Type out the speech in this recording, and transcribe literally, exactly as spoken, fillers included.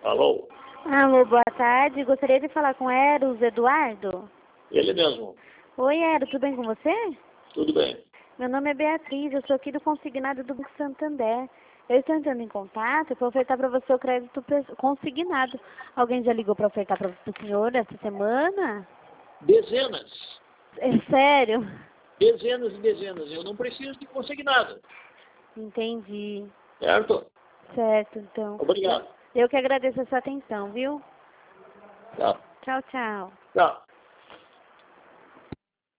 Alô? Alô, boa tarde. Gostaria de falar com Eros Eduardo. Ele mesmo. Oi, Eros, tudo bem com você? Tudo bem. Meu nome é Beatriz, eu sou aqui do Consignado do Banco Santander. Eu estou entrando em contato para ofertar para você o crédito consignado. Alguém já ligou para ofertar para o senhor essa semana? Dezenas. É sério? Dezenas e dezenas. Eu não preciso de consignado. Entendi. Certo? Certo, então. Obrigado. Eu que agradeço a sua atenção, viu? Tchau. Tchau, tchau. Tchau.